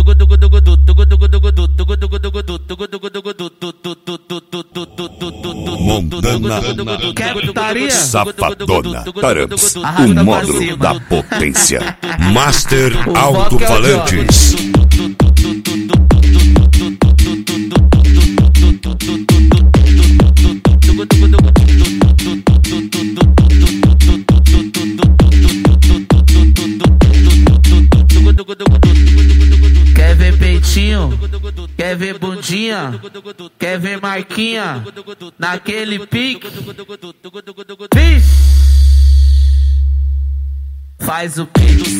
Montana Safadona Taraps, o módulo da potência. Master Alto-Falantes. Quer ver peitinho? Quer ver bundinha? Quer ver marquinha? Naquele pique? Vixe! Faz o pique.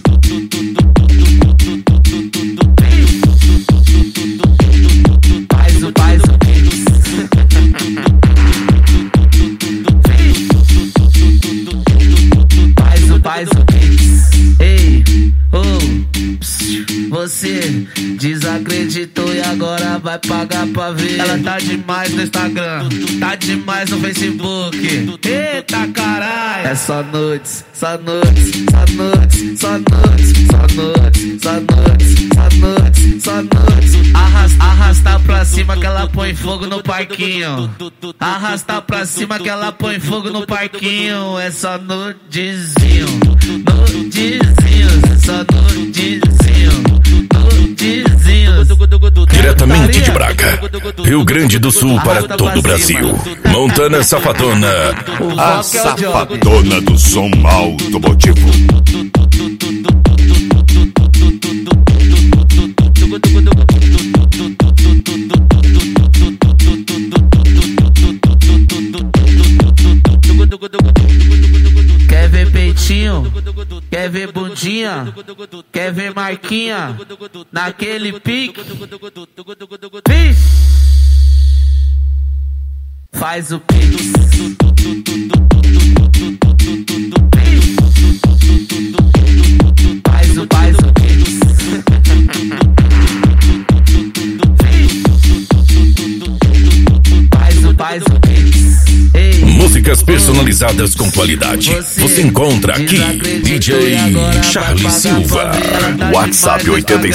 Faz o pique. Faz o pique. Ei, você desacreditou e agora vai pagar pra ver. Ela tá demais no Instagram, tá demais no Facebook. Eita caralho! É só noites, só noites, só noites, só noites, só noites, só noites, só noites, só noites. Arrasta pra cima que ela põe fogo no parquinho. Arrasta pra cima que ela põe fogo no parquinho. É só nudezinho, nudezinho, só nudezinho, nudezinho. Diretamente de Braga, Rio Grande do Sul, para todo o Brasil. Montana Safadona, a safadona do som automotivo. Quer ver peitinho? Quer ver bundinha? Quer ver marquinha? Naquele pique? Vixe! Faz o pique. Faz o pique. Faz o pique. Músicas personalizadas com qualidade. Você encontra aqui DJ Charlie Silva. WhatsApp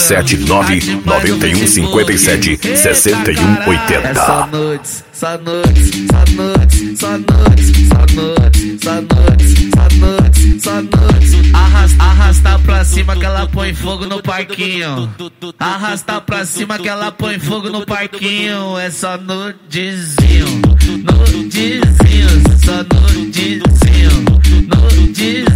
87991576180. É só noites, só noites, só noites, só noites, só noites, só noites, só noites, só noites. Arrasta pra cima que ela põe fogo no parquinho. Arrasta pra cima que ela põe fogo no parquinho. É só nudezinho, nudezinho, só nudezinho, nudezinho.